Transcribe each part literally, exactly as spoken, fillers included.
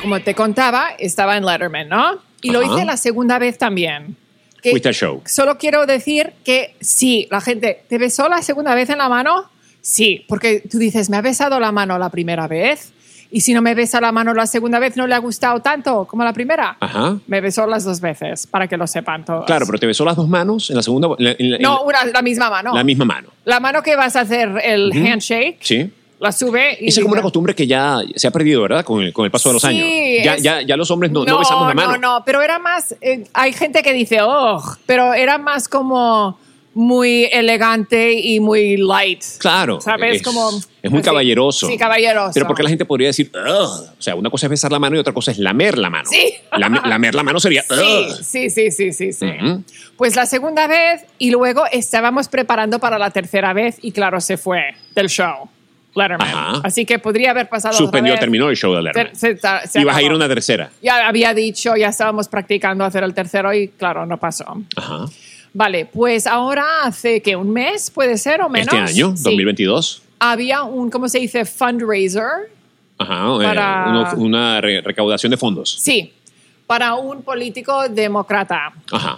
como te contaba, estaba en Letterman, ¿no? Y lo Ajá. hice la segunda vez también. Que Fuiste al show. Solo quiero decir que sí, la gente, ¿te besó la segunda vez en la mano? Sí, porque tú dices, me ha besado la mano la primera vez y si no me besa la mano la segunda vez no le ha gustado tanto como la primera. Ajá. Me besó las dos veces, para que lo sepan todos. Claro, pero te besó las dos manos en la segunda. en la- en la- No, una, la misma mano. La misma mano. La mano que vas a hacer el Ujú. handshake, Sí. la sube y... Esa es como una dice- costumbre que ya se ha perdido, ¿verdad? Con el, con el paso de los Sí, años. Ya, es- ya, ya los hombres no, no besamos la mano. No, no, pero era más... eh, hay gente que dice, oh, pero era más como muy elegante y muy light. Claro. ¿Sabes? Es, como, es muy sí, caballeroso. Sí, caballeroso. Pero porque la gente podría decir, "Ugh". O sea, una cosa es besar la mano y otra cosa es lamer la mano. Sí. Lame- lamer la mano sería, Sí, "Ugh". sí, sí, sí, sí, sí. Ujú. Pues la segunda vez y luego estábamos preparando para la tercera vez y claro, se fue del show. Letterman. Ajá. Así que podría haber pasado Suspendió, otra vez. terminó el show de Letterman. Se- se- se Ibas a ir acabó. a una tercera. Ya había dicho, ya estábamos practicando hacer el tercero y claro, no pasó. Ajá. Vale, pues ahora hace que un mes, puede ser o menos. Este año, Sí. dos mil veintidós. Había un, ¿cómo se dice? Fundraiser. Ajá. eh, Para- uno- una re- recaudación de fondos. Sí, para un político demócrata. Ajá.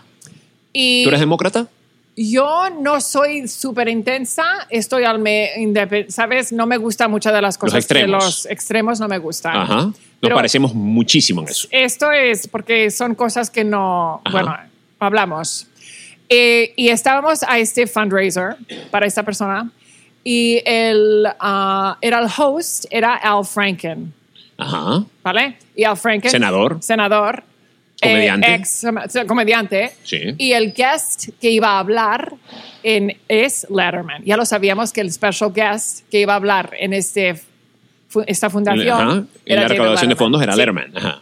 Y ¿Tú eres demócrata? yo no soy súper intensa, estoy al me, independ- ¿sabes? No me gusta muchas de las cosas extremos. que los extremos no me gustan. Ajá. Nos Pero parecemos muchísimo en eso. esto es porque son cosas que no, Ajá. bueno, hablamos. Eh, y estábamos a este fundraiser para esta persona y el, ah, era el host, era Al Franken, Ajá. ¿vale? Y Al Franken... Senador. Senador. Comediante. eh, ex comediante. Sí. Y el guest que iba a hablar en, es Letterman. Ya lo sabíamos que el special guest que iba a hablar en este, fu- esta fundación Ajá. En era la David recaudación de Letterman. fondos era Sí. Letterman. Ajá.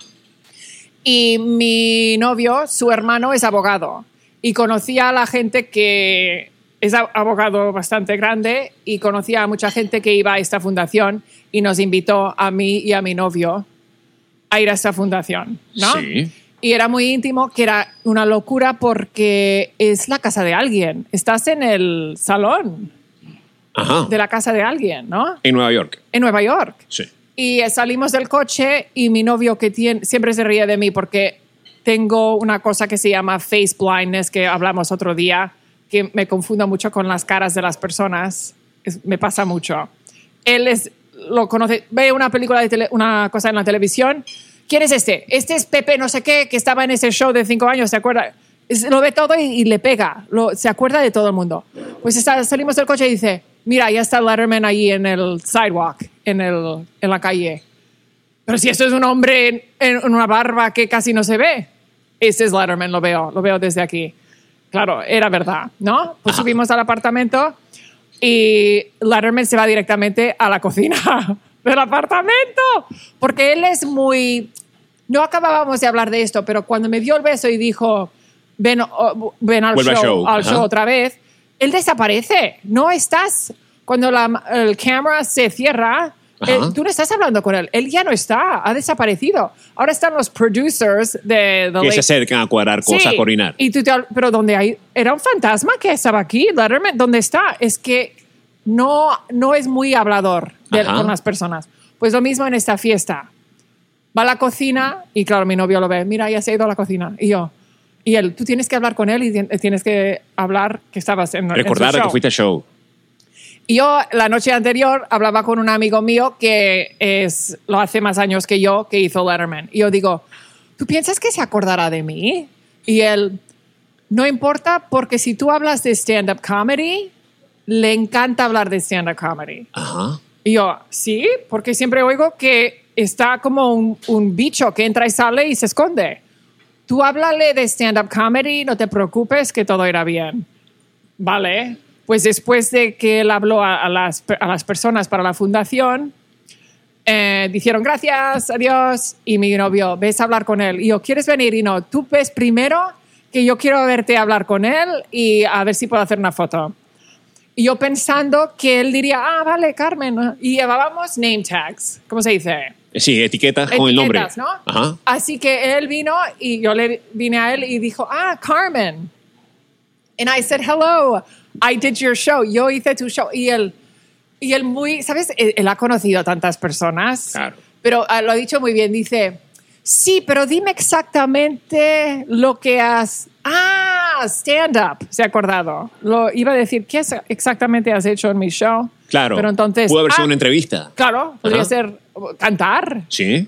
Y mi novio, su hermano, es abogado. Y conocía a la gente que es a- abogado bastante grande y conocía a mucha gente que iba a esta fundación y nos invitó a mí y a mi novio a ir a esta fundación, ¿no? Sí. Y era muy íntimo, que era una locura porque es la casa de alguien. Estás en el salón Ajá. de la casa de alguien, ¿no? En Nueva York. En Nueva York. Sí. Y salimos del coche y mi novio que tiene, siempre se ríe de mí porque tengo una cosa que se llama face blindness, que hablamos otro día, que me confundo mucho con las caras de las personas. Es- me pasa mucho. Él es, lo conoce, ve una película, de tele, una cosa en la televisión. ¿Quién es este? Este es Pepe no sé qué, que estaba en ese show de cinco años, ¿se acuerda? Es- lo ve todo y, y le pega. Lo, se acuerda de todo el mundo. Pues está- salimos del coche y dice, mira, ya está Letterman ahí en el sidewalk, en, el, en la calle. Pero si esto es un hombre en, en una barba que casi no se ve, ese es Letterman, lo veo, lo veo desde aquí. Claro, era verdad, ¿no? Pues Ajá. subimos al apartamento y Letterman se va directamente a la cocina del apartamento, porque él es muy... No acabábamos de hablar de esto, pero cuando me dio el beso y dijo, ven, oh, ven al Vuelve al show, show. al Ajá. show otra vez, él desaparece. No estás... Cuando la el cámara se cierra, Ajá. él- tú no estás hablando con él. Él ya no está, ha desaparecido. Ahora están los producers de The Que se Late- acercan a cuadrar cosas, Sí. a coordinar. Y tú te, pero ¿dónde hay? Era un fantasma que estaba aquí, Letterman. ¿Dónde está? Es que no, no es muy hablador de- Ajá. con las personas. Pues lo mismo en esta fiesta. Va a la cocina y claro, mi novio lo ve. Mira, ya se ha ido a la cocina. Y yo, y él, tú tienes que hablar con él y tien- tienes que hablar que estabas en, en su Recordar show. que fuiste al show. Y yo la noche anterior hablaba con un amigo mío que es, lo hace más años que yo, que hizo Letterman. Y yo digo, ¿tú piensas que se acordará de mí? Y él, no importa, porque si tú hablas de stand-up comedy, le encanta hablar de stand-up comedy. Ajá. Y yo, sí, porque siempre oigo que está como un, un bicho que entra y sale y se esconde. Tú háblale de stand-up comedy, no te preocupes que todo irá bien. Vale. Pues después de que él habló a, a, las, a las personas para la fundación, eh, dijeron gracias, adiós, y mi novio, ves a hablar con él. Y yo, ¿quieres venir? Y no, tú ves primero que yo quiero verte hablar con él y a ver si puedo hacer una foto. Y yo pensando que él diría, ah, vale, Carmen. Y llevábamos name tags, ¿cómo se dice? Sí, etiquetas con el nombre. Etiquetas, ¿no? Ajá. Así que él vino y yo le vine a él y dijo, ah, Carmen. And I said, hello, I did your show. Yo hice tu show. Y él, y él muy, ¿sabes? Él, él ha conocido a tantas personas. Claro. Pero uh, lo ha dicho muy bien. Dice, Sí, pero dime exactamente lo que has... Ah, stand-up, se ha acordado. Lo iba a decir, ¿qué es exactamente has hecho en mi show? Claro, pero entonces, pudo haber sido ah, una entrevista. Claro, podría Ajá. ser cantar. Sí.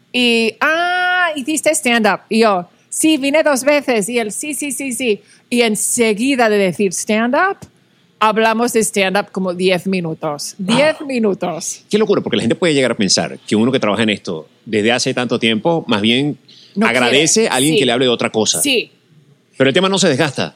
Y, ah, hiciste stand-up. Y yo, sí, vine dos veces. Y él, sí, sí, sí, sí. Y enseguida de decir stand-up, hablamos de stand-up como diez minutos. Diez Ah. minutos. Qué locura, porque la gente puede llegar a pensar que uno que trabaja en esto desde hace tanto tiempo, más bien No agradece quiere. a alguien Sí. que le hable de otra cosa. Sí. Pero el tema no se desgasta.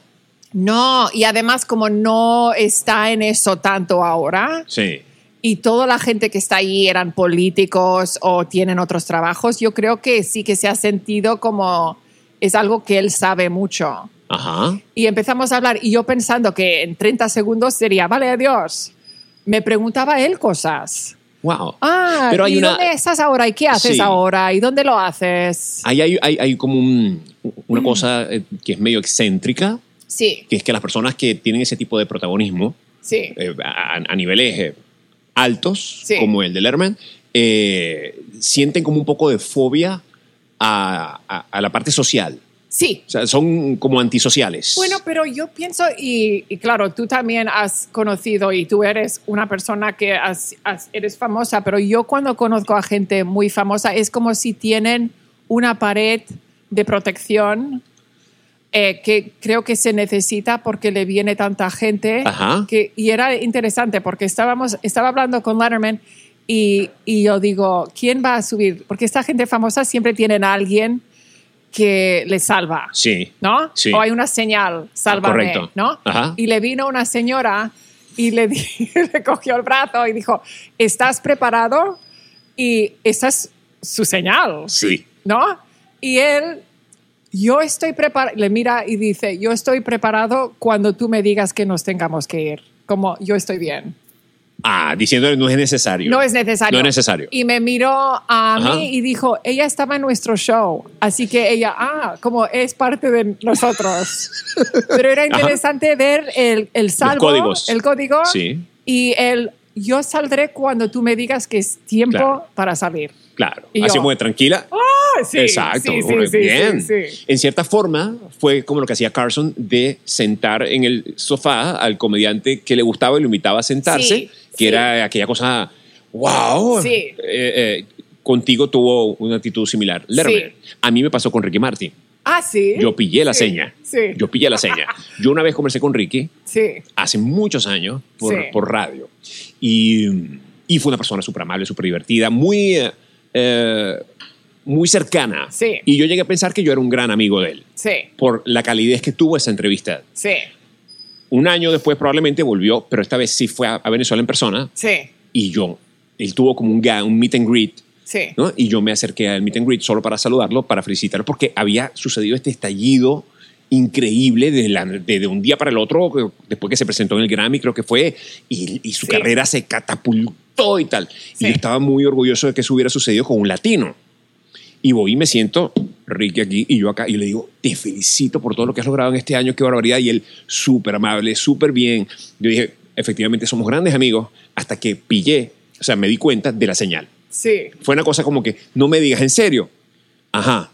No, y además como no está en eso tanto ahora, Sí. y toda la gente que está ahí eran políticos o tienen otros trabajos, yo creo que sí que se ha sentido como es algo que él sabe mucho. Ajá. Y empezamos a hablar y yo pensando que en treinta segundos sería, vale, adiós. Me preguntaba él cosas. Wow. Ah, Pero hay ¿y una... dónde estás ahora? ¿Y qué haces Sí. ahora? ¿Y dónde lo haces? Ahí hay, hay, hay como un- una Mm. cosa eh, que es medio excéntrica, Sí, que es que las personas que tienen ese tipo de protagonismo sí, eh, a, a niveles eh, altos, Sí. como el de Letterman, eh, sienten como un poco de fobia a, a- a la parte social. sí. O sea, son como antisociales. Bueno, pero yo pienso, y, y claro, tú también has conocido y tú eres una persona que has- has- eres famosa, pero yo cuando conozco a gente muy famosa es como si tienen una pared de protección eh, que creo que se necesita porque le viene tanta gente. Ajá. Que, y era interesante porque estábamos, estaba hablando con Letterman y, y yo digo, ¿quién va a subir? Porque esta gente famosa siempre tienen a alguien que les salva. Sí. ¿No? Sí. O hay una señal, sálvame, Correcto. ¿no? Ajá. Y le vino una señora y le, di- le cogió el brazo y dijo, ¿estás preparado? Y esa es su señal, Sí. ¿no? Y él, yo estoy preparado, le mira y dice, yo estoy preparado cuando tú me digas que nos tengamos que ir. Como, yo estoy bien. Ah, diciendo no es necesario. No es necesario. No es necesario. Y me miró a Ajá. mí y dijo, ella estaba en nuestro show, así que ella, ah, como es parte de nosotros. Pero era interesante ver el, el salvo, códigos. el código Sí. y el, yo saldré cuando tú me digas que es tiempo Claro. para salir. Claro. Y Así yo- muy tranquila. Ah, sí, Exacto. sí, sí, Muy sí, bien. sí, sí. En cierta forma, fue como lo que hacía Carson de sentar en el sofá al comediante que le gustaba y lo invitaba a sentarse, Sí, que sí. era aquella cosa, wow. Sí. Eh, eh, contigo tuvo una actitud similar. Letterman. A mí me pasó con Ricky Martin. Ah, sí. Yo pillé la Sí, seña. Sí. Yo pillé la seña. Yo una vez conversé con Ricky sí. hace muchos años por, Sí. por radio. Y, y fue una persona súper amable, súper divertida, muy, eh, eh, muy cercana. Sí. Y yo llegué a pensar que yo era un gran amigo de él Sí. por la calidez que tuvo esa entrevista. Sí. Un año después probablemente volvió, pero esta vez sí fue a, a Venezuela en persona. Sí. Y yo, él tuvo como un, ga- un meet and greet. Sí. ¿No? Y yo me acerqué al meet and greet solo para saludarlo, para felicitarlo, porque había sucedido este estallido increíble de, la- de- de un día para el otro, después que se presentó en el Grammy, creo que fue, y, y su Sí. carrera se catapultó y tal. Sí. Y yo estaba muy orgulloso de que eso hubiera sucedido con un latino. Y voy y me siento, Ricky aquí y yo acá, y le digo, te felicito por todo lo que has logrado en este año, qué barbaridad. Y él, súper amable, súper bien. Yo dije, efectivamente somos grandes amigos, hasta que pillé, o sea, me di cuenta de la señal. Sí. Fue una cosa como que, no me digas en serio. Ajá.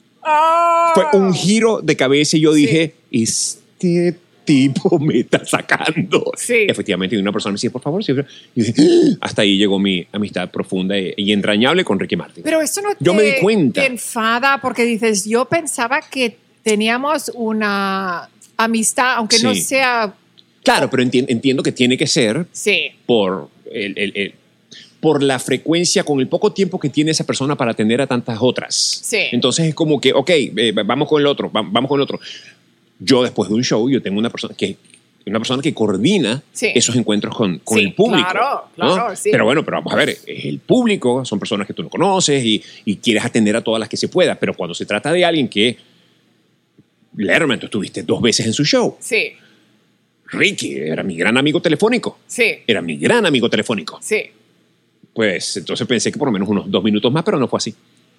Ah. Fue un giro de cabeza y yo Sí. dije, este tipo me está sacando. Sí. Efectivamente, y una persona me decía, por favor, siempre. Y yo dije, "Ah". Hasta ahí llegó mi amistad profunda y y entrañable con Ricky Martin. Pero eso no te, Yo me di cuenta. te enfada porque dices, yo pensaba que teníamos una amistad, aunque no Sí. sea... Claro, pero enti- entiendo que tiene que ser Sí, por el, el- el- por la frecuencia, con el poco tiempo que tiene esa persona para atender a tantas otras. Sí. Entonces es como que, ok, eh, vamos con el otro, va- vamos con el otro. Yo después de un show, yo tengo una persona que, una persona que coordina Sí. esos encuentros con, con Sí, el público. claro, ¿no? claro, sí. Pero bueno, pero vamos a ver, es el público, son personas que tú no conoces y, y quieres atender a todas las que se pueda, pero cuando se trata de alguien que, Letterman, tú estuviste dos veces en su show. sí, Ricky era mi gran amigo telefónico. sí, Era mi gran amigo telefónico. sí. Pues entonces pensé que por lo menos unos dos minutos más, pero no fue así.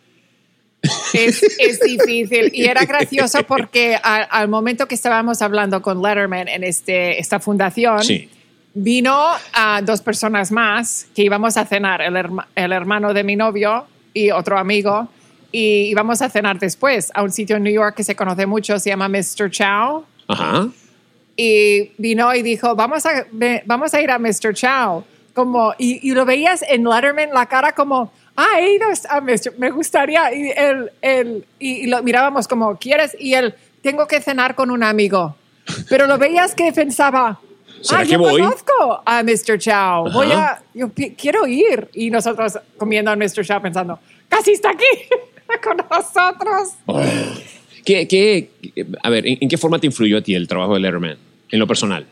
Es, es difícil. Y era gracioso porque a- al momento que estábamos hablando con Letterman en este, esta fundación, Sí. vino a dos personas más que íbamos a cenar, el, herma- el hermano de mi novio y otro amigo. y íbamos a cenar después a un sitio en New York que se conoce mucho, se llama mister Chow. Ajá. Y vino y dijo, vamos a, ve, vamos a ir a mister Chow. Como, y, y lo veías en Letterman, la cara como, ah, he ido a mister me gustaría. Y, él, él, y, y lo mirábamos como, ¿quieres? Y él, tengo que cenar con un amigo. Pero lo veías que pensaba, ¿será ah, que yo voy? conozco a mister Chow. Ajá. Voy a, yo pi- quiero ir. Y nosotros comiendo a mister Chow pensando, casi está aquí con nosotros. Oh. ¿Qué, qué, a ver, ¿en, en qué forma te influyó a ti el trabajo de Letterman? En lo personal.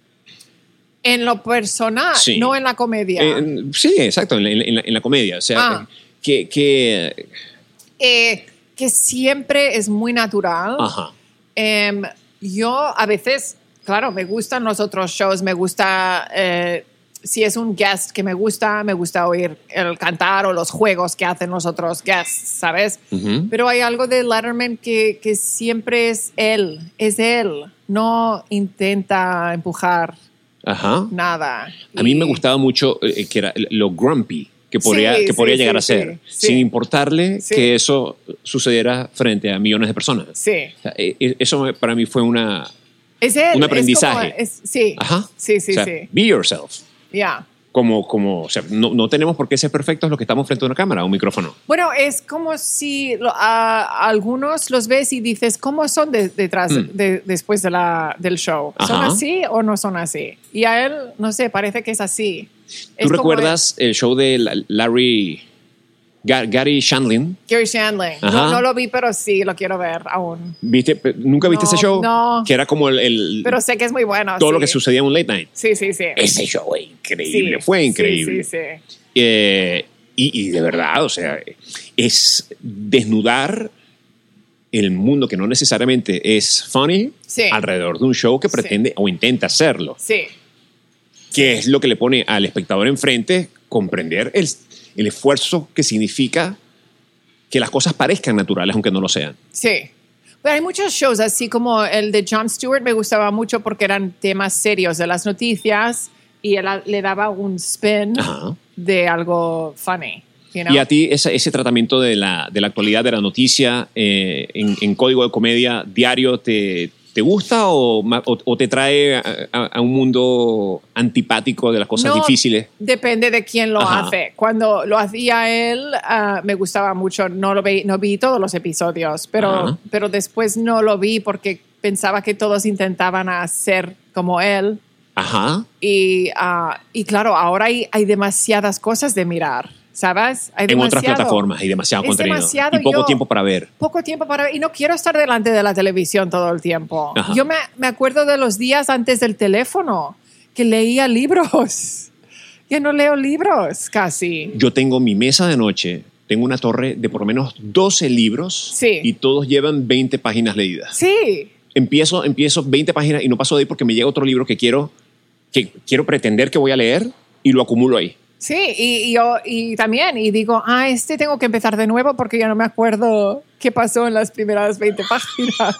En lo personal, Sí. no en la comedia. Eh, sí, exacto, en la, en la- en la comedia. O sea, Ah. que, que... Eh, que siempre es muy natural. Ajá. Em, yo a veces, claro, me gustan los otros shows, me gusta, eh, si es un guest que me gusta, me gusta oír el cantar o los juegos que hacen los otros guests, ¿sabes? Ujú. Pero hay algo de Letterman que, que siempre es él, es él, no intenta empujar Ajá. nada. A mí Y- me gustaba mucho eh, que era lo grumpy que podría, Sí, que podría sí, llegar sí, a ser, sí, sin sí. importarle Sí. que eso sucediera frente a millones de personas. Sí. O sea, eh, eh, eso me- para mí fue una... Es él. Un es aprendizaje. como- es- sí. Ajá. Sí, sí, O sea, sí. be yourself. Ya. Como, como, o sea, no, no tenemos por qué ser perfectos los que estamos frente a una cámara o un micrófono. Bueno, es como si lo- a, a algunos los ves y dices, ¿cómo son de- detrás, Mm. de, después de la, del show? ¿Son Ajá. así o no son así? Y a él, no sé, parece que es así. ¿Tú Es como recuerdas el show de la- Larry, Ga- Gary Shandling? Gary Shandling. Ajá. No, no lo vi, pero sí lo quiero ver aún. ¿Viste? ¿Nunca viste No, ese show? no. Que era como el, el- Pero sé que es muy bueno. todo sí. lo que sucedía en un late night. Sí, sí, sí. Ese show es increíble, Sí, fue sí, increíble. Sí, sí, Eh, y, y de verdad, o sea, es desnudar el mundo que no necesariamente es funny Sí. alrededor de un show que Sí. pretende o intenta hacerlo. sí. Que es lo que le pone al espectador enfrente comprender el, el esfuerzo que significa que las cosas parezcan naturales aunque no lo sean. Sí. Pero hay muchos shows, así como el de Jon Stewart, me gustaba mucho porque eran temas serios de las noticias y él a- le daba un spin Ajá. de algo funny. You know? Y a ti ese, ese tratamiento de la, de la actualidad, de la noticia eh, en, en código de comedia diario, ¿te, te gusta o, ma- o- o te trae a, a- a un mundo antipático de las cosas No, difíciles? Depende de quién lo Ajá. hace. Cuando lo hacía él, ah, me gustaba mucho. No lo vi, no vi todos los episodios, pero, Ajá. pero después no lo vi porque pensaba que todos intentaban hacer como él. Ajá. Y, ah, y claro, ahora hay, hay demasiadas cosas de mirar, ¿sabes? Hay En otras demasiado. plataformas hay demasiado Es contenido. demasiado, y poco yo- tiempo para ver. Poco tiempo para ver. Y no quiero estar delante de la televisión todo el tiempo. Ajá. Yo me, me acuerdo de los días antes del teléfono que leía libros. Ya no leo libros casi. Yo tengo mi mesa de noche, tengo una torre de por lo menos doce libros Sí. y todos llevan veinte páginas leídas. Sí, Empiezo, empiezo veinte páginas y no paso de ahí porque me llega otro libro que quiero, que quiero pretender que voy a leer y lo acumulo ahí. sí. Y, y yo y también, y digo, ah, este tengo que empezar de nuevo porque ya no me acuerdo qué pasó en las primeras veinte páginas.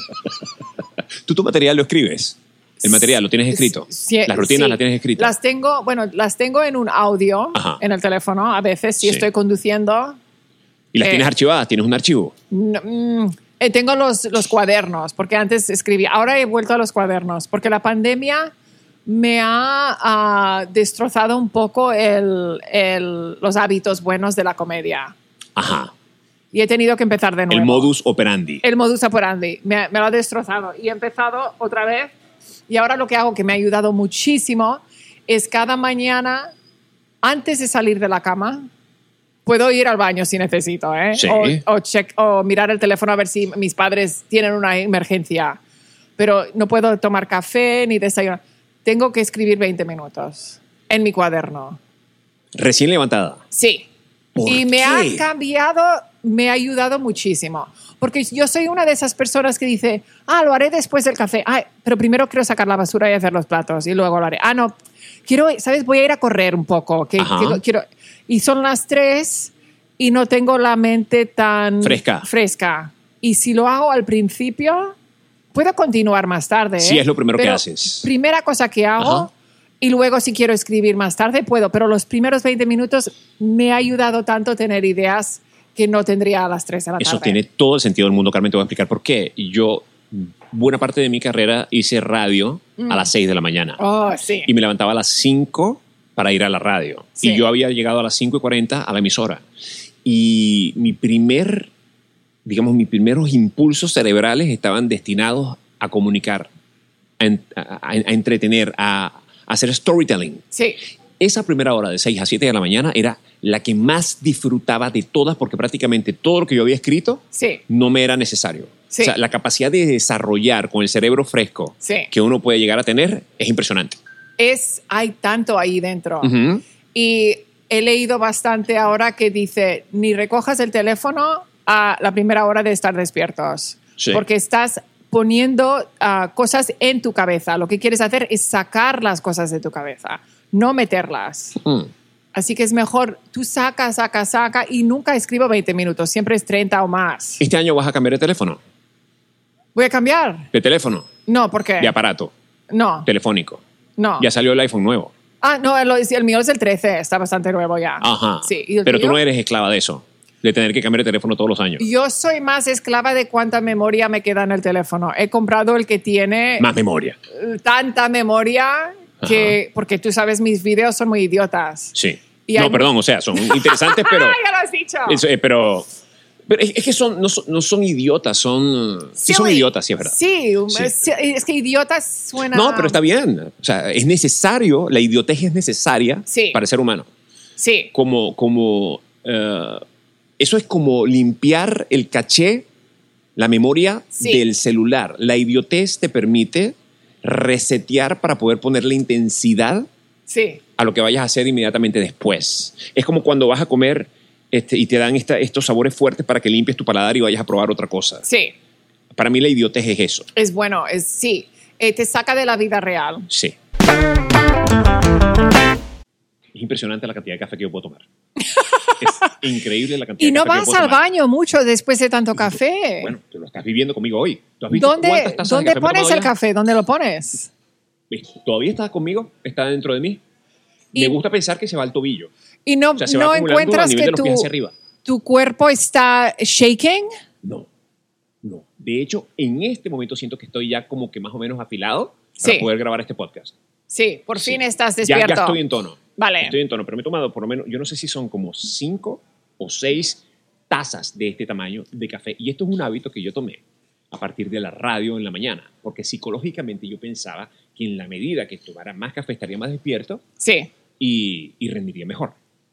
¿Tú tu material lo escribes? El material lo tienes escrito. Sí, Las rutinas sí. las tienes escritas. Las tengo, bueno, las tengo en un audio Ajá. en el teléfono. A veces, si Sí. estoy conduciendo, y las eh, tienes archivadas, tienes un archivo. no, mm, eh, tengo los, los cuadernos, porque antes escribía. Ahora he vuelto a los cuadernos, porque la pandemia me ha ah, destrozado un poco el, el- los hábitos buenos de la comedia. Ajá. Y he tenido que empezar de nuevo. El modus operandi. El modus operandi. Me, ha- me lo ha destrozado. Y he empezado otra vez. Y ahora lo que hago, que me ha ayudado muchísimo, es cada mañana, antes de salir de la cama, puedo ir al baño si necesito, ¿eh? Sí. O, o, check, o mirar el teléfono a ver si mis padres tienen una emergencia. Pero no puedo tomar café ni desayunar. Tengo que escribir veinte minutos en mi cuaderno. Recién levantada. Sí. ¿Por Y me qué? ha cambiado, me ha ayudado muchísimo. Porque yo soy una de esas personas que dice, ah, lo haré después del café. Ay, pero primero quiero sacar la basura y hacer los platos y luego lo haré. Ah, no, quiero, ¿sabes? Voy a ir a correr un poco. Que, Ajá. que- quiero, y son las tres y no tengo la mente tan Fresca. fresca. Y si lo hago al principio, puedo continuar más tarde. Sí, ¿eh? es lo primero que Pero haces. Primera cosa que hago. Ajá. Y luego si quiero escribir más tarde puedo, pero los primeros veinte minutos me ha ayudado tanto tener ideas que no tendría a las tres de la tarde. Eso tiene todo el sentido del mundo, Carmen. Te voy a explicar por qué. Yo, buena parte de mi carrera, hice radio mm. a las seis de la mañana. Oh, sí. Y me levantaba a las cinco para ir a la radio. Sí. Y yo había llegado a las cinco y cuarenta a la emisora. Y mi primer, digamos, mis primeros impulsos cerebrales estaban destinados a comunicar, a, a, a entretener, a, a hacer storytelling. Sí. Esa primera hora de seis a siete de la mañana era la que más disfrutaba de todas, porque prácticamente todo lo que yo había escrito sí. no me era necesario. Sí. O sea, la capacidad de desarrollar con el cerebro fresco sí. que uno puede llegar a tener es impresionante. Es, hay tanto ahí dentro. Uh-huh. Y he leído bastante ahora que dice, ni recojas el teléfono a la primera hora de estar despiertos. Sí. Porque estás poniendo uh, cosas en tu cabeza. Lo que quieres hacer es sacar las cosas de tu cabeza, no meterlas. Mm. Así que es mejor, tú saca, saca, saca y nunca escribo veinte minutos, siempre es treinta o más. ¿Este año vas a cambiar de teléfono? ¿Voy a cambiar? ¿De teléfono? No, ¿por qué? ¿De aparato? No. ¿Telefónico? No. Ya salió el iPhone nuevo. Ah, no, el, el mío es el trece, está bastante nuevo ya. Ajá. Sí, ¿y el Pero tuyo? tú no eres esclava de eso, de tener que cambiar de teléfono todos los años. Yo soy más esclava de cuánta memoria me queda en el teléfono. He comprado el que tiene Más memoria. tanta memoria que, porque tú sabes, mis videos son muy idiotas. Sí. Y no, hay... perdón, o sea, son interesantes, pero... ya lo has dicho. Eso, eh, pero... Pero es, es que son, no, son, no son idiotas, son... Sí, son idiotas, sí, es verdad. Sí, Sí. es que idiotas suena... No, pero está bien. O sea, es necesario, la idiotez es necesaria Sí. para el ser humano. Sí. Como, como, uh, eso es como limpiar el caché, la memoria Sí. del celular. La idiotez te permite resetear para poder ponerle intensidad Sí. a lo que vayas a hacer inmediatamente después. Es como cuando vas a comer este, y te dan esta, estos sabores fuertes para que limpies tu paladar y vayas a probar otra cosa. Sí. Para mí la idiotez es eso. Es bueno, es, sí. Eh, te saca de la vida real. Sí. Es impresionante la cantidad de café que yo puedo tomar. Es increíble la cantidad Y de no café que yo vas puedo al tomar. baño mucho después de tanto café. Bueno, tú lo estás viviendo conmigo hoy. ¿Tú has visto ¿Dónde, cuántas tazas de ¿dónde café me he pones tomado el ya? café? ¿Dónde lo pones? ¿Todavía está conmigo? ¿Está dentro de mí? Y- Me gusta pensar que se va al tobillo. Y no, O sea, se va no acumulando a encuentras nivel que de los tu, pies hacia arriba. tu cuerpo está shaking. No, no. De hecho, en este momento siento que estoy ya como que más o menos afilado para Sí. poder grabar este podcast. Sí, por Sí. fin estás Ya, despierto. ya estoy en tono. Vale. Estoy en tono, pero me he tomado por lo menos, yo no sé si son como cinco o seis tazas de este tamaño de café. Y esto es un hábito que yo tomé a partir de la radio en la mañana, porque psicológicamente yo pensaba que en la medida que tomara más café estaría más despierto Sí. y, y rendiría mejor.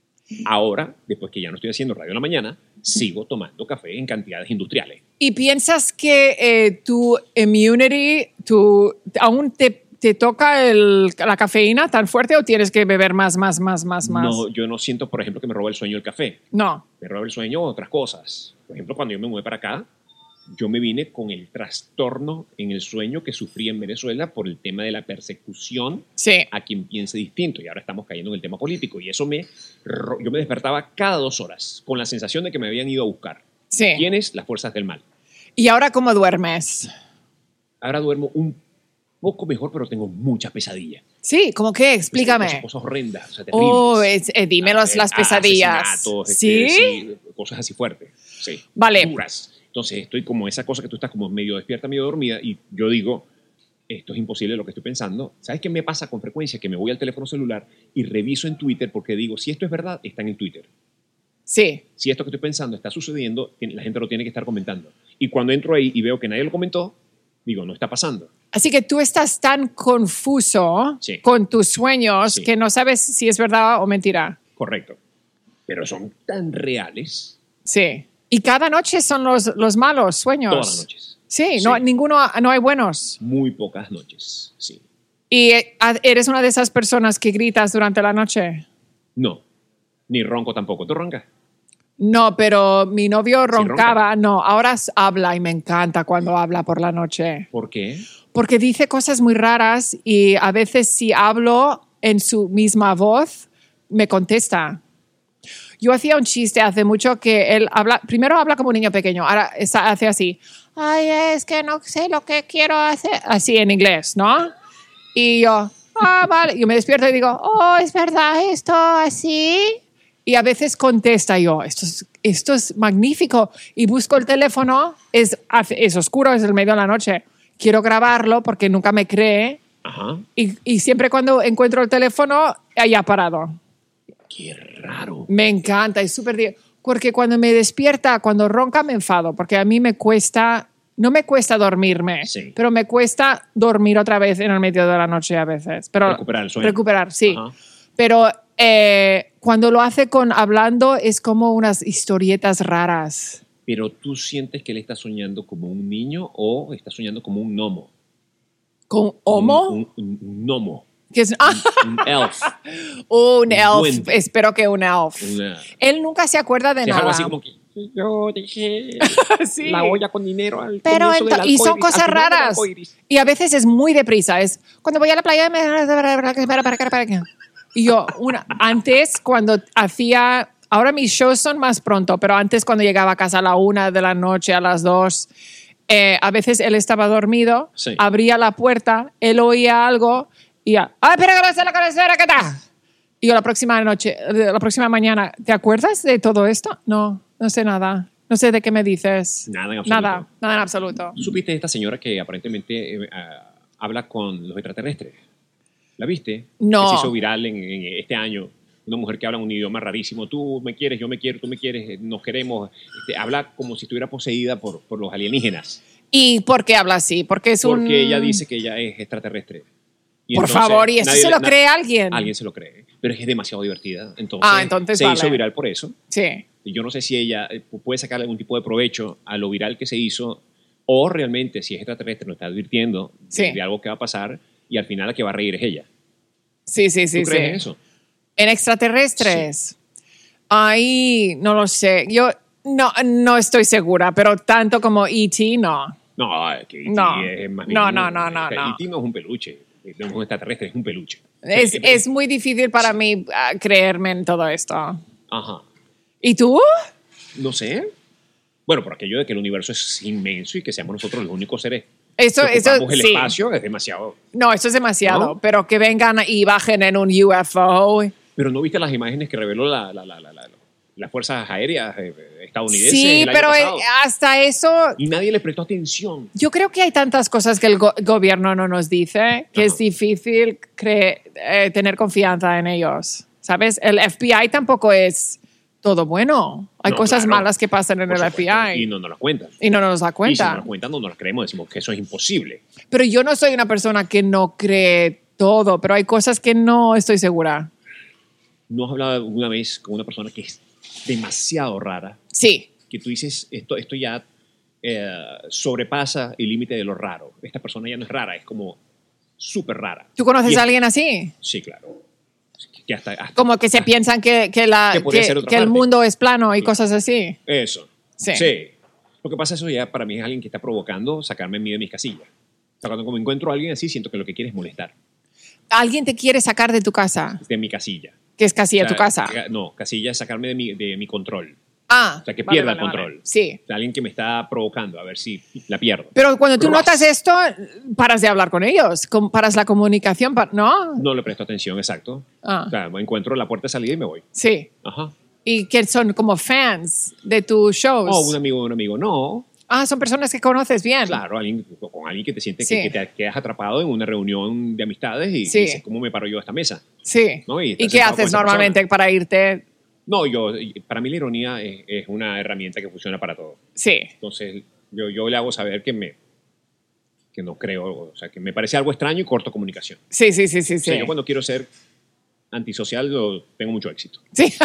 Ahora, después que ya no estoy haciendo radio en la mañana, sigo tomando café en cantidades industriales. ¿Y piensas que eh, tu immunity, tu, aún te, te toca el- la cafeína tan fuerte o tienes que beber más, más, más, más, más? No, yo no siento, por ejemplo, que me roba el sueño el café. No. Me roba el sueño otras cosas. Por ejemplo, cuando yo me mudé para acá, yo me vine con el trastorno en el sueño que sufrí en Venezuela por el tema de la persecución Sí. a quien piense distinto. Y ahora estamos cayendo en el tema político. Y eso me... ro- Yo me despertaba cada dos horas con la sensación de que me habían ido a buscar. Sí. ¿Quiénes? Las fuerzas del mal. ¿Y ahora cómo duermes? Ahora duermo un poco mejor, pero tengo muchas pesadillas. Sí, ¿cómo qué? Explícame. Cosas, cosas horrendas, o sea, terribles. Oh, es, eh, dime los- Eh, las pesadillas. asesinatos, ¿Sí? este, sí, cosas así fuertes. Sí. Vale. Duras. Entonces estoy como esa cosa que tú estás como medio despierta, medio dormida y yo digo, esto es imposible lo que estoy pensando. ¿Sabes qué me pasa con frecuencia? Que me voy al teléfono celular y reviso en Twitter porque digo, si esto es verdad, está en el Twitter. Sí. Si esto que estoy pensando está sucediendo, la gente lo tiene que estar comentando. Y cuando entro ahí y veo que nadie lo comentó, digo, no está pasando. Así que tú estás tan confuso Sí. con tus sueños Sí. que no sabes si es verdad o mentira. Correcto. Pero son tan reales Sí. Y cada noche son los, los malos sueños. todas las noches. Sí, Sí. No, ninguno, no hay buenos. Muy pocas noches, sí. ¿Y eh, eres una de esas personas que gritas durante la noche? No, ni ronco tampoco. ¿Tú roncas? No, pero mi novio ronca. roncaba. No, ahora s- habla y me encanta cuando habla por la noche. ¿Por qué? Porque dice cosas muy raras y a veces si hablo en su misma voz, me contesta. Yo hacía un chiste hace mucho que él habla, primero habla como un niño pequeño, ahora está- hace así, ay, es que no sé lo que quiero hacer, así en inglés, ¿no? Y yo, ah, vale, yo me despierto y digo, oh, es verdad esto, así. Y a veces contesta yo, esto es, esto es magnífico. Y busco el teléfono, es, es oscuro, es el medio de la noche. Quiero grabarlo porque nunca me cree. Ajá. Y, y siempre cuando encuentro el teléfono, haya parado. Qué raro. Me encanta, es súper... Porque cuando me despierta, cuando ronca, me enfado. Porque a mí me cuesta... No me cuesta dormirme, sí. pero me cuesta dormir otra vez en el medio de la noche a veces. Pero recuperar el sueño. Recuperar, sí. Ajá. Pero eh, cuando lo hace con hablando es como unas historietas raras. Pero tú sientes que él está soñando como un niño o está soñando como un gnomo. ¿Con homo? Un, un, un gnomo. ¿Qué es? Ah, Un elf. un elf. duende. Espero que un elf. Una- Él nunca se acuerda de Es nada. algo así como que yo dejé Sí. la olla con dinero al Pero comienzo del ento- y son arcoíris, cosas al final del raras. arcoíris. Y a veces es muy deprisa. Es cuando voy a la playa. Me... Y yo, una, antes, cuando hacía. Ahora mis shows son más pronto, pero antes, cuando llegaba a casa a la una de la noche, a las dos, eh, a veces él estaba dormido, Sí. abría la puerta, él oía algo y ya. ¡Ah, pero que no sé la cabecera, qué tal! Y yo la próxima noche, la próxima mañana, ¿te acuerdas de todo esto? No, no sé nada. No sé de qué me dices. Nada en absoluto. Nada, nada en absoluto. ¿Supiste de esta señora que aparentemente eh, ah, habla con los extraterrestres? ¿La viste? No. Que se hizo viral en, en este año. Una mujer que habla un idioma rarísimo. Tú me quieres, yo me quiero, tú me quieres, nos queremos. Este, habla como si estuviera poseída por, por los alienígenas. ¿Y por qué habla así? Porque es un... Porque ella dice que ella es extraterrestre. Y Por entonces, favor, ¿y eso nadie se le- lo na- cree alguien? Alguien se lo cree. Pero es que es demasiado divertida. Entonces, Ah, entonces se vale. hizo viral por eso. Sí. Y yo no sé si ella eh, puede sacar algún tipo de provecho a lo viral que se hizo o realmente si es extraterrestre nos está advirtiendo de, Sí. de algo que va a pasar y al final la que va a reír es ella. Sí, sí, sí. ¿Tú crees sí. en eso? ¿En extraterrestres? Ahí, no lo sé. Yo no, no estoy segura, pero tanto como E T, no. No, es que E T No. es más No, bien no, un- no, no, que no. E T no es un peluche. No es un extraterrestre, es un peluche. Es, Eh, eh, es muy difícil para mí ah, creerme en todo esto. Ajá. ¿Y tú? No sé. Bueno, por aquello de que el universo es inmenso y que seamos nosotros los únicos seres Eso, que eso, ocupamos el sí. espacio es demasiado. No, eso es demasiado. ¿No? Pero que vengan y bajen en un U F O. Pero ¿no viste las imágenes que reveló la, la, la, la, la- las fuerzas aéreas eh, estadounidenses Sí, el año pero pasado? eh, hasta eso... Y nadie le prestó atención. Yo creo que hay tantas cosas que el go- gobierno no nos dice que Ajá. es difícil cre- eh, tener confianza en ellos. ¿Sabes? El F B I tampoco es todo bueno. Hay No, cosas claro. malas que pasan en Por el supuesto. F B I Y no nos las cuentan. y no nos da Y si cuenta. nos las cuentan, no nos las creemos. Decimos que eso es imposible. Pero yo no soy una persona que no cree todo, pero hay cosas que no estoy segura. ¿No has hablado alguna vez con una persona que es demasiado rara? Sí. Que tú dices, esto, esto ya eh, sobrepasa el límite de lo raro. Esta persona ya no es rara, es como súper rara. ¿Tú conoces Y es- a alguien así? Sí, claro. Que hasta, hasta- Como que se piensan que, que, la, Que podría que, ser otra que el parte. mundo es plano y Claro. cosas así. Eso. Sí. Lo que pasa es que eso ya para mí es alguien que está provocando sacarme a mí de mis casillas. O sea, cuando me encuentro a alguien así, siento que lo que quiere es molestar. Alguien te quiere sacar de tu casa, De mi casilla. que es casi O a sea, tu casa. ca- No, casilla es sacarme de mi, de mi control. Ah, O sea, que vale, pierda vale, el vale. control. Sí. O sea, alguien que me está provocando, a ver si la pierdo. Pero cuando tú Ross. notas esto, paras de hablar con ellos, com- paras la comunicación, pa- ¿no? No le presto atención, exacto. Ah. O sea, encuentro la puerta de salida y me voy. Sí. Ajá. Y que son como fans de tus shows. O un amigo de un amigo. No, Ah, son personas que conoces bien. claro, alguien, con alguien que te siente Sí. que, que te quedas atrapado en una reunión de amistades y Sí. dices, ¿cómo me paro yo a esta mesa? Sí. ¿No? Y ¿Y, estás qué sentado con haces esa normalmente para irte? No, yo, para mí la ironía es, es una herramienta que funciona para todo. Sí. Entonces, yo, yo le hago saber que me que no creo, o sea, que me parece algo extraño y corto comunicación. Sí, sí, sí, sí. O sea, sí. yo cuando quiero ser antisocial yo tengo mucho éxito. Sí.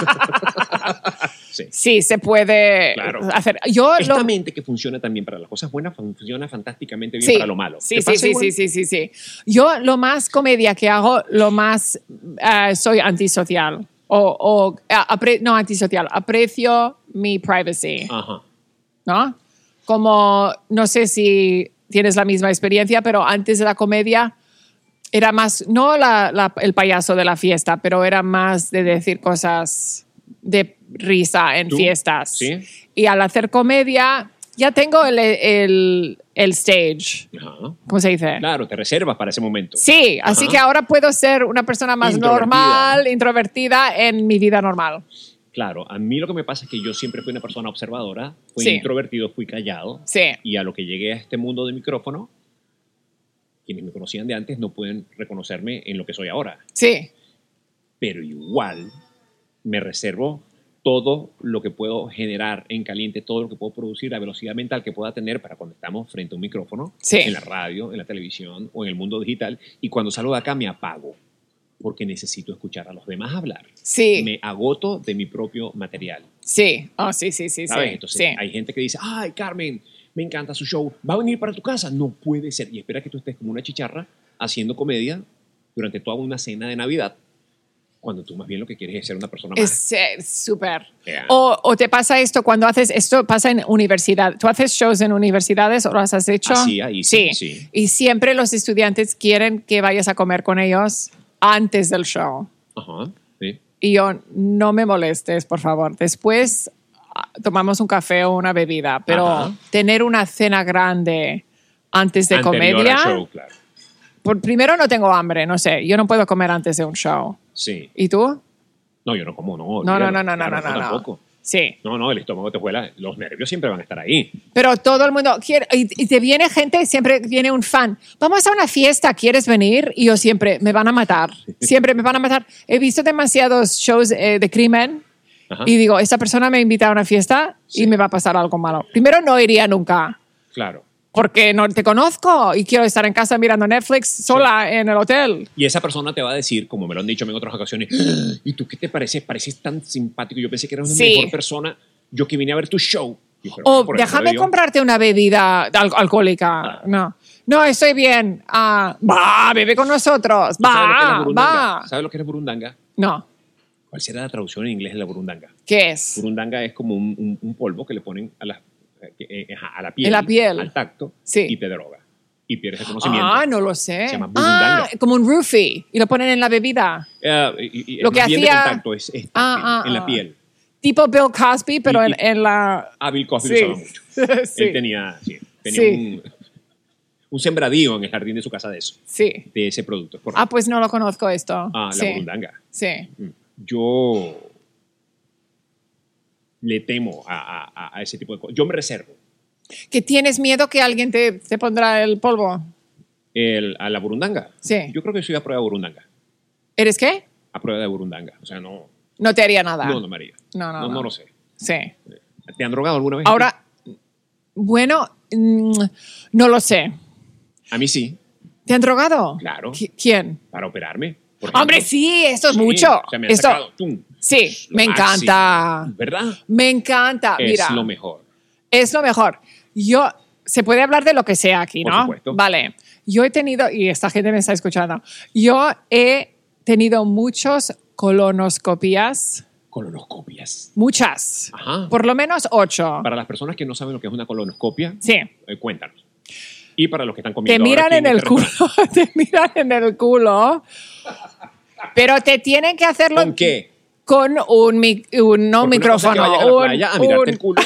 Sí. Sí, se puede Claro. hacer. Yo Esta lo... mente que funciona también para las cosas buenas funciona fantásticamente bien Sí. para lo malo. Sí, ¿Te sí, pasa sí, igual? sí, sí, sí, sí. Yo lo más comedia que hago, lo más eh, soy antisocial. O, o a- apre- no antisocial, aprecio mi privacy, Ajá. ¿no? Como, no sé si tienes la misma experiencia, pero antes de la comedia era más, no la, la- el payaso de la fiesta, pero era más de decir cosas de risa en ¿Tú? fiestas. ¿Sí? Y al hacer comedia, ya tengo el, el- el stage. Ajá. ¿Cómo se dice? Claro, te reservas para ese momento. Sí, así Ajá. que ahora puedo ser una persona más Introvertida. normal, introvertida en mi vida normal. Claro, a mí lo que me pasa es que yo siempre fui una persona observadora, fui Sí. introvertido, fui callado. Sí. Y a lo que llegué a este mundo de micrófono, quienes me conocían de antes no pueden reconocerme en lo que soy ahora. Sí. Pero igual me reservo todo lo que puedo generar en caliente, todo lo que puedo producir, la velocidad mental que pueda tener para cuando estamos frente a un micrófono, Sí. en la radio, en la televisión o en el mundo digital. Y cuando salgo de acá me apago porque necesito escuchar a los demás hablar. Sí. Me agoto de mi propio material. Sí. Oh, sí, sí, sí. ¿Sabes? Sí. Entonces Sí. hay gente que dice, ay, Carmen, me encanta su show, ¿va a venir para tu casa? No puede ser. Y espera que tú estés como una chicharra haciendo comedia durante toda una cena de Navidad, cuando tú más bien lo que quieres es ser una persona más. Es eh, súper. Yeah. O, o te pasa esto cuando haces, esto pasa en universidad. ¿Tú haces shows en universidades o los has hecho? Así, ahí sí, sí. Y siempre los estudiantes quieren que vayas a comer con ellos antes del show. Ajá, sí. Y yo, no me molestes, por favor. Después ah, tomamos un café o una bebida, pero Ajá. tener una cena grande antes de Anterior al comedia. show, claro. Por, primero, no tengo hambre, no sé. Yo no puedo comer antes de un show. Sí. ¿Y tú? No, yo no como, no. No, no, olvídalo. no, no, no, Claro, no, no, no. tampoco. Sí. No, no, el estómago te vuela. Los nervios siempre van a estar ahí. Pero todo el mundo quiere, y, y te viene gente, siempre viene un fan. Vamos a una fiesta, ¿quieres venir? Y yo siempre, me van a matar. Siempre me van a matar. He visto demasiados shows eh, de crimen Ajá. y digo, esta persona me invita a una fiesta Sí. y me va a pasar algo malo. Primero, no iría nunca Claro. porque no te conozco y quiero estar en casa mirando Netflix sola en el hotel. Y esa persona te va a decir, como me lo han dicho en otras ocasiones, "Ah, ¿y tú qué te pareces? Pareces tan simpático. Yo pensé que eras una Sí. mejor persona. Yo que vine a ver tu show. Y yo, pero, O por el amor de déjame Dios. comprarte una bebida al- alcohólica. Ah. No, no, estoy bien. Ah, va, bebe con nosotros. ¿Tú ¿Sabes lo que es la Va, burundanga? va. ¿Sabes lo que es la burundanga? No, ¿Cuál será la traducción en inglés de la burundanga? ¿qué es? Burundanga es como un, un- un polvo que le ponen a la, eh, eh, a la piel, En la piel. al tacto, Sí. y te droga. Y pierdes el conocimiento. Ah, no lo sé. Se llama burundanga. Ah, como un roofie. Y lo ponen en la bebida. Eh, y- y- Lo que más bien de hacía- contacto es este, Ah, en, ah, la ah. piel. Tipo Bill Cosby, pero Y- en, y- en la... Ah, Bill Cosby Sí. lo usaba mucho. Sí. Él tenía, sí, tenía Sí. un, un sembradío en el jardín de su casa de eso, Sí. de ese producto. Correcto. Ah, pues no lo conozco esto. Ah, la sí. burundanga. Sí. Yo le temo a, a- a ese tipo de cosas. Yo me reservo. ¿Que tienes miedo que alguien te, te pondrá el polvo? El- a la burundanga. Sí. Yo creo que soy a prueba de burundanga. ¿Eres qué? A prueba de burundanga. O sea, no, No te haría nada. no, no María. No, no, no, no. no lo sé. Sí. ¿Te han drogado alguna vez? Ahora, bueno, mm, no lo sé. A mí sí, ¿Te han drogado? Claro. Qui- ¿Quién? para operarme. por ejemplo. Hombre, sí, esto es Sí, mucho. O sea, me han Esto, sacado, tum, sí, lo me máximo. encanta. ¿Verdad? Me encanta. Es Mira, lo mejor. es lo mejor. Yo, se puede hablar de lo que sea aquí, Por ¿no? supuesto. Vale. Yo he tenido, y esta gente me está escuchando, yo he tenido muchos colonoscopías, Colonoscopias. muchas, Ajá. por lo menos ocho. Para las personas que no saben lo que es una colonoscopia, Sí. eh, cuéntanos. Y para los que están Te comiendo miran ahora aquí en el este culo, restaurante. te miran en el culo, pero te tienen que hacerlo ¿Con qué? con un, mic- un no Porque una cosa es que micrófono, vayas a la un, playa a mirarte un- el culo.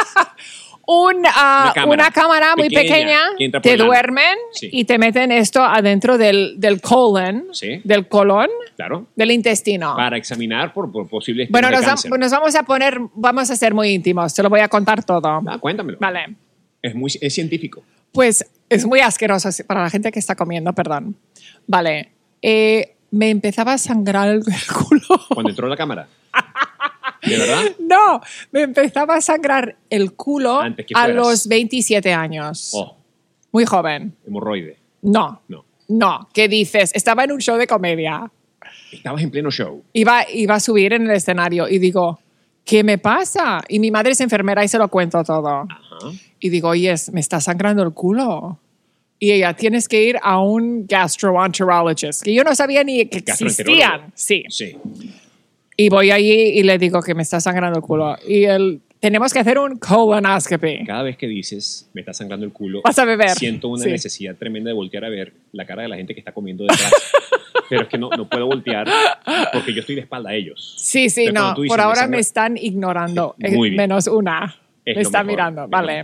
un, ah, Una una, cámara cámara muy pequeña pequeña, que entra por te el ano. duermen Sí. y te meten esto adentro del, del colon, Sí. del colon, Claro. del intestino. Para examinar por, por posibles Bueno, temas nos, de vam- cáncer. nos vamos a poner, vamos a ser muy íntimos, te lo voy a contar todo. Ah, cuéntamelo. Vale. Es, muy, es científico. Pues es muy asqueroso para la gente que está comiendo, perdón. Vale. Eh, me empezaba a sangrar el culo. Cuando entró la cámara. ¿De verdad? No, me empezaba a sangrar el culo Antes que a fueras. los veintisiete años. Oh, Muy joven. hemorroide. No, No. no. ¿Qué dices? Estaba en un show de comedia. Estabas en pleno show. Iba, iba a subir en el escenario y digo, ¿qué me pasa? Y mi madre es enfermera y se lo cuento todo. Ajá. Y digo, oye, me está sangrando el culo. Y ella, tienes que ir a un gastroenterologist, que yo no sabía ni que existían. Gastroenterólogo. Sí. Sí. Y voy allí y le digo que me está sangrando el culo. Y él, tenemos que hacer un colonoscopy. Cada vez que dices, me está sangrando el culo, Vas a beber. siento una Sí. necesidad tremenda de voltear a ver la cara de la gente que está comiendo detrás. Pero es que no, no puedo voltear porque yo estoy de espalda a ellos. Sí, sí, Entonces, cuando no. tú dices, Por me ahora sangra- me están ignorando. Muy bien. Menos una. Es me lo está mejor, mirando. es lo Vale. mejor.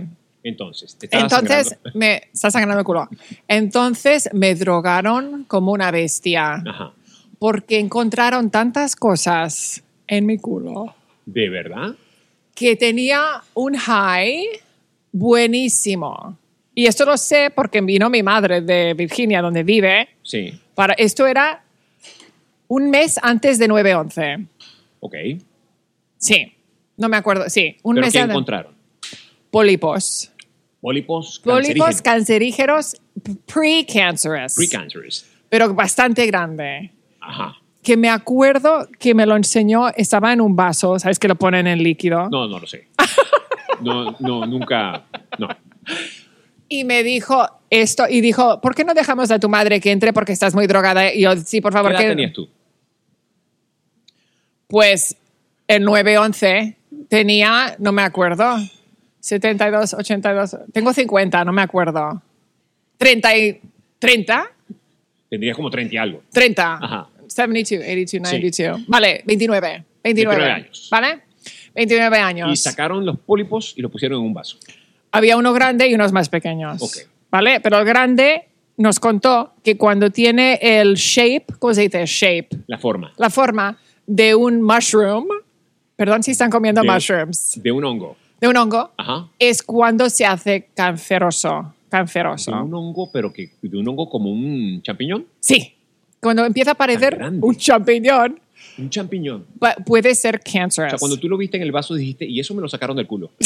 Entonces, te estaba Entonces, sangrando. me está sangrando el culo. Entonces, me drogaron como una bestia. Ajá. Porque encontraron tantas cosas en mi culo ¿De verdad? que tenía un high buenísimo. Y esto lo sé porque vino mi madre de Virginia, donde vive. Sí. Para, esto era un mes antes de nueve once. Ok. Sí, no me acuerdo. Sí, un ¿Pero mes qué antes. encontraron? Pólipos. Pólipos Pólipos cancerígenos. cancerígenos pre-cancerous. Precancerous. Pero bastante grande. Ajá. Que me acuerdo que me lo enseñó, estaba en un vaso, ¿sabes que lo ponen en líquido? No, no lo sé. No, no, nunca. No. Y me dijo esto, y dijo, ¿por qué no dejamos a tu madre que entre porque estás muy drogada? Y yo, sí, por ¿Qué favor. edad que... tenías tú? Pues el nueve once tenía, no me acuerdo, setenta y dos, ochenta y dos, tengo cincuenta, no me acuerdo. treinta y... ¿treinta? Tendrías como treinta y algo. treinta. Ajá. setenta y dos, ochenta y dos, noventa y dos. Sí. Vale, veintinueve. veintinueve. veintinueve años. ¿Vale? veintinueve años. Y sacaron los pólipos y los pusieron en un vaso. Había uno grande y unos más pequeños. Ok. ¿Vale? Pero el grande nos contó que cuando tiene el shape, ¿cómo se dice? Shape. La forma. La forma de un mushroom. Perdón si están comiendo De- mushrooms. De un hongo. De un hongo. Ajá. Es cuando se hace canceroso. Canceroso. De un hongo, pero que de un hongo como un champiñón. Sí. Cuando empieza a parecer Tan grande. un champiñón, Un champiñón. pu- puede ser cancerous. O sea, cuando tú lo viste en el vaso dijiste, y eso me lo sacaron del culo.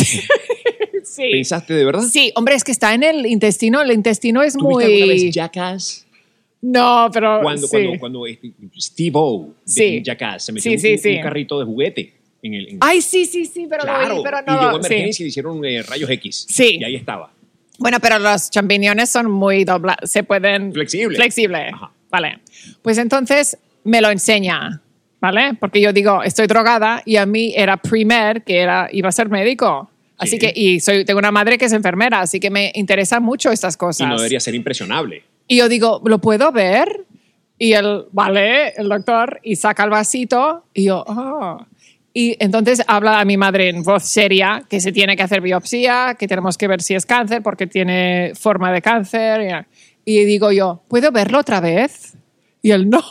sí. ¿Pensaste de verdad? Sí, hombre, es que está en el intestino. El intestino es ¿Tuviste alguna muy... vez Jackass? No, pero Cuando, sí. cuando, cuando este, Steve-O de Sí. Jackass se metió Sí, un, sí, un- sí. un carrito de juguete en el... en- Ay, sí, sí, sí, pero claro, lo vi, pero y llegó no. a Sí. emergencia y le hicieron eh, rayos X. Sí. Y ahí estaba. Bueno, pero los champiñones son muy doblados, se pueden... Flexible. Flexible. Ajá. Vale. Pues entonces me lo enseña, ¿vale? Porque yo digo, estoy drogada y a mí era primer que era, iba a ser médico. Así Sí. que, y soy, tengo una madre que es enfermera, así que me interesan mucho estas cosas. Y no debería ser impresionable. Y yo digo, ¿lo puedo ver? Y él, vale, el doctor, y saca el vasito, y yo, oh. Y entonces habla a mi madre en voz seria que se tiene que hacer biopsia, que tenemos que ver si es cáncer porque tiene forma de cáncer. Y digo yo, ¿puedo verlo otra vez? Y él, no.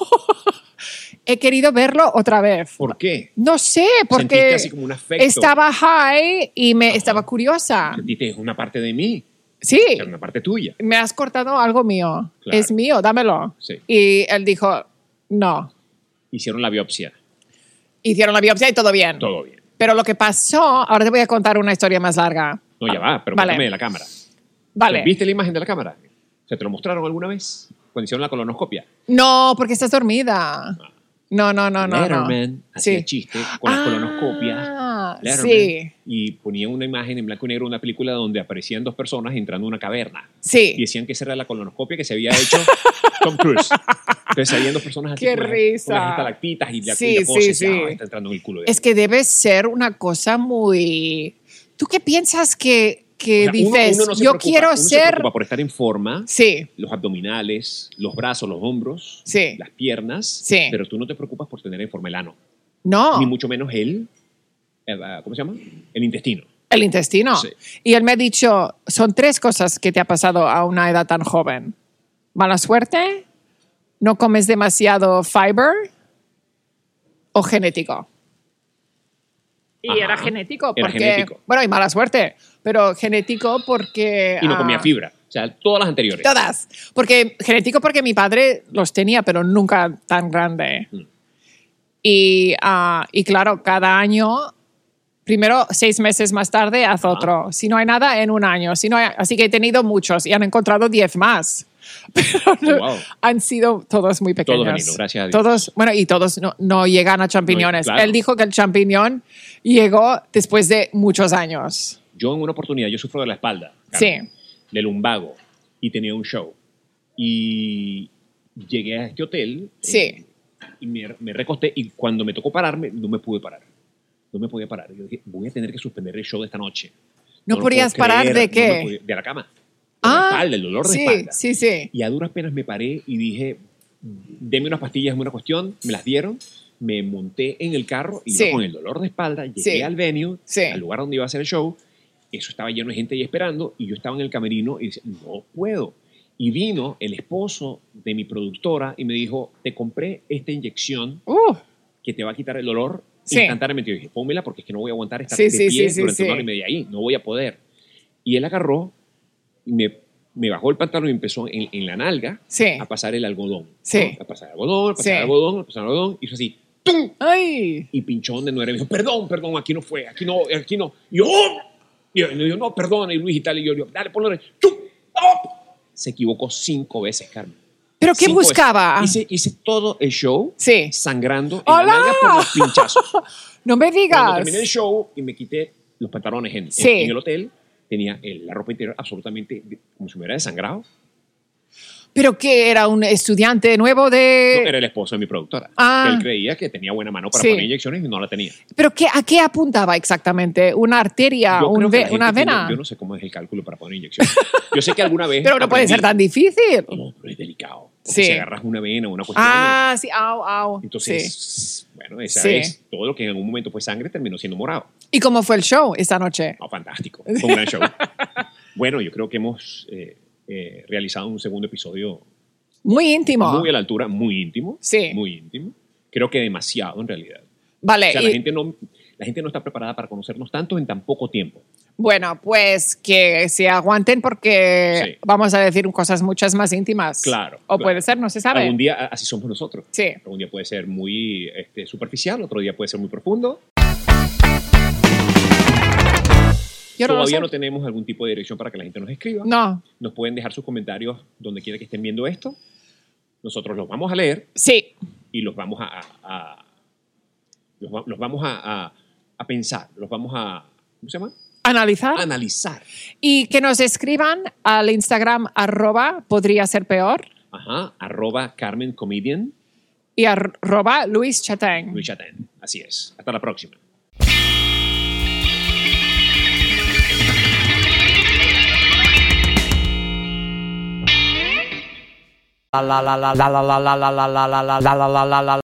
He querido verlo otra vez. ¿Por qué? No sé, Sentiste porque así como un afecto. estaba high y me estaba curiosa. Sentiste, es una parte de mí, Sí. es una parte tuya. Me has cortado algo mío. Claro. Es mío, dámelo. Sí. Y él dijo, no. Hicieron la biopsia. Hicieron la biopsia y todo bien. Todo bien. Pero lo que pasó, ahora te voy a contar una historia más larga. No, ya va, pero Vale. cuéntame de la cámara. Vale. ¿Viste la imagen de la cámara? ¿Se te lo mostraron alguna vez? Cuando hicieron la colonoscopia. No, porque estás dormida. No, no, no, no. no. Letterman hacía Sí. chiste con la Ah, colonoscopia. Letterman. sí. Y ponía una imagen en blanco y negro de una película donde aparecían dos personas entrando a una caverna. Y Sí. decían que esa era la colonoscopia que se había hecho Tom Cruise. Entonces salían dos personas así Qué con, las- risa. con las estalactitas y la, Sí, y la cosa. sí, y decía, sí. "Ah, está entrando en el culo de Es que debe ser una cosa muy... ¿Tú qué piensas que, que O sea, uno- dices? uno no se yo preocupa- quiero uno se ser... preocupa por estar en forma. Sí, Los abdominales, los brazos, los hombros, Sí. las piernas, Sí. pero tú no te preocupas por tener en forma el ano, no. ni mucho menos el, eh, ¿cómo se llama? El intestino. El intestino. Sí. Y él me ha dicho, son tres cosas que te ha pasado a una edad tan joven. Mala suerte, no comes demasiado fiber o genético. Y Ajá. era genético Era porque... genético. Bueno, y mala suerte, pero genético porque... Y no ah, comía fibra, o sea, todas las anteriores. Todas. Porque, genético porque mi padre los tenía, pero nunca tan grande. Mm. Y, ah, y claro, cada año, primero seis meses más tarde, haz Ajá. otro. Si no hay nada, en un año. Si no hay- así que he tenido muchos y han encontrado diez más. Pero no- Wow. han sido todos muy pequeños. Todos benignos, gracias a Dios. Todos, bueno, y todos no, no llegan a champiñones. No, claro. Él dijo que el champiñón llegó después de muchos años. Yo en una oportunidad, yo sufro de la espalda, Sí. Carmen, del lumbago, y tenía un show. Y llegué a este hotel. Sí. eh, y me, me recosté y cuando me tocó pararme, no me pude parar. No me podía parar. Yo dije, voy a tener que suspender el show de esta noche. ¿No lo podías puedo parar de no qué? me podía- de la cama. De la espalda, el dolor de sí, espalda. sí, sí. Y a duras penas me paré y dije, deme unas pastillas, es una cuestión. Me las dieron, me monté en el carro y Sí. yo con el dolor de espalda llegué Sí. al venue, Sí. al lugar donde iba a hacer el show, eso estaba lleno de gente ahí esperando y yo estaba en el camerino y decía, no puedo. Y vino el esposo de mi productora y me dijo, te compré esta inyección Uh, que te va a quitar el dolor Sí. instantáneamente. Yo dije, pónmela porque es que no voy a aguantar estar Sí, de sí, pie sí, sí, durante sí. una hora y media ahí, no voy a poder. Y él agarró y me, me bajó el pantalón y empezó en, en la nalga Sí. a pasar el algodón. Sí. ¿no? A pasar el algodón, a pasar Sí. el algodón, a pasar el algodón. Hizo así, ¡tum! Ay. Y pinchó donde no era. Y me dijo, perdón, perdón, aquí no fue, aquí no, aquí no. Y yo, ¡oh! Y yo, y yo, no, perdón, y Luis y tal. Y yo, yo dale, ponlo. ¡Chum! ¡Oh! Se equivocó cinco veces, Carmen. ¿Pero qué Cinco buscaba? veces. Hice, hice todo el show Sí. sangrando en ¡Hola! la nalga por los pinchazos. No me Cuando digas. terminé el show y me quité los pantalones en, Sí. en, en el hotel, tenía el- la ropa interior absolutamente de- como si me hubiera desangrado. ¿Pero qué? ¿Era un estudiante nuevo de...? No, era el esposo de mi productora. Ah. Que él creía que tenía buena mano para Sí. poner inyecciones y no la tenía. ¿Pero qué, a qué apuntaba exactamente? ¿Una arteria? Yo Un creo que ve- la gente ¿Una tiene- vena? yo no sé cómo es el cálculo para poner inyecciones. Yo sé que alguna vez. Pero no puede aprendí- ser tan difícil. No, pero es delicado. Porque Sí. si agarras una vena o una cuestión. Ah, sí, au, au. Entonces, Sí. bueno, esa Sí. vez todo lo que en algún momento fue sangre terminó siendo morado. ¿Y cómo fue el show esta noche? No, fantástico. Fue un gran show. Bueno, yo creo que hemos eh, eh, realizado un segundo episodio Muy íntimo. muy a la altura, muy íntimo. Sí. Muy íntimo. Creo que demasiado en realidad. Vale. O sea, y- la gente, no, la gente no está preparada para conocernos tanto en tan poco tiempo. Bueno, pues que se aguanten porque Sí. vamos a decir cosas muchas más íntimas. Claro, O claro. puede ser, no se sabe. Algún día a- así somos nosotros. Sí. Algún día puede ser muy este, superficial, otro día puede ser muy profundo. Yo no lo Todavía sé. no tenemos algún tipo de dirección para que la gente nos escriba. No. Nos pueden dejar sus comentarios donde quiera que estén viendo esto. Nosotros los vamos a leer Sí. y los vamos a, a- a- los, va- los vamos a, a- a pensar, los vamos a, ¿cómo se llama? Analizar. A analizar. Y que nos escriban al Instagram arroba podría ser peor Ajá, arroba Carmen Comedian, y arroba Luis Chatén. Luis Chatén. Así es. Hasta la próxima. la la la la la la la la la la la la la la la la